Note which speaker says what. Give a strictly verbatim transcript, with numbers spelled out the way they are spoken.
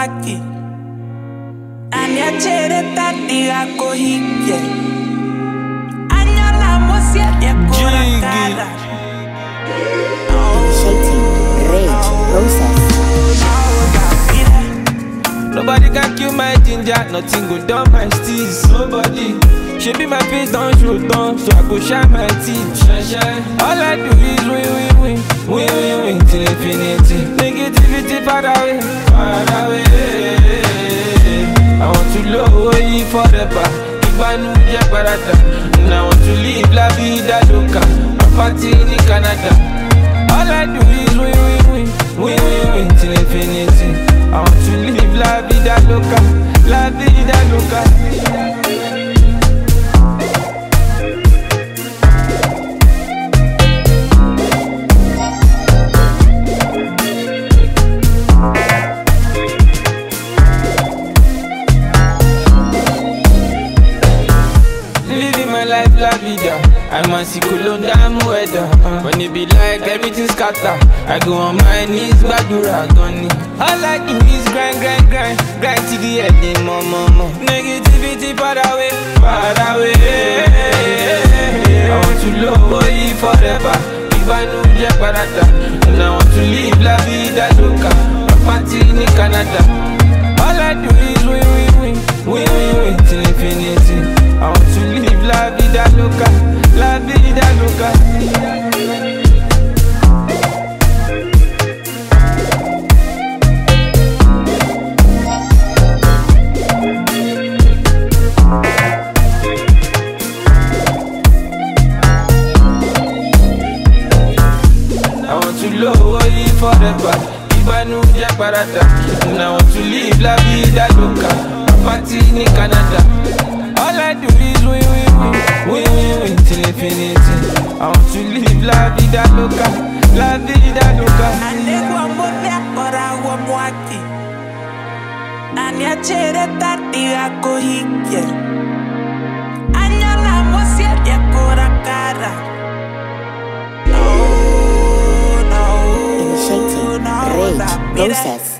Speaker 1: aquí. Aniachere tatiga kohike. Anyala mosia kora cara.
Speaker 2: Initiating rage process.
Speaker 3: Nobody can kill my ginger, nothing go down my steez. Nobody. She be my face down, show down, so I go shine my teeth. Shine, shine. All I do is win, win, win, win, win, win till infinity. Negativity far away, far away. I want to lower you forever. If I knew Jack Barata, and I want to live la vida loca. I'm party in Canada. All I do is win, win, win, win, win, win till infinity. I want to live la vida loca, la vida loca. Living my life la vida. I'm a cyclone damn weather. uh. When it be like everything scatter, I go on my knees, badura gunny. All I do is grind, grind, grind, grind to the end, more, more, more. Negativity far away, far away. I want to lower you forever. If I know Jack Barata, and I want to live la vida loca. I'm party in Canada. All I do is win, win, win, win, win, win till infinity. I want to live la vida loca, la vida loca. I want to lower you forever. If I know Jack Barata, and I want to live la vida loca. I'm party in Canada. All I do is win, win, win, win, win, win till infinity. I want to live la vida loca, la vida loca.
Speaker 1: Anegwa mbone kora wa mwaki. Aniachere tatiga kohike. Anyala mosia kora cara. No, no,
Speaker 2: Initiating
Speaker 1: no,
Speaker 2: rage
Speaker 1: no, mira.
Speaker 2: process.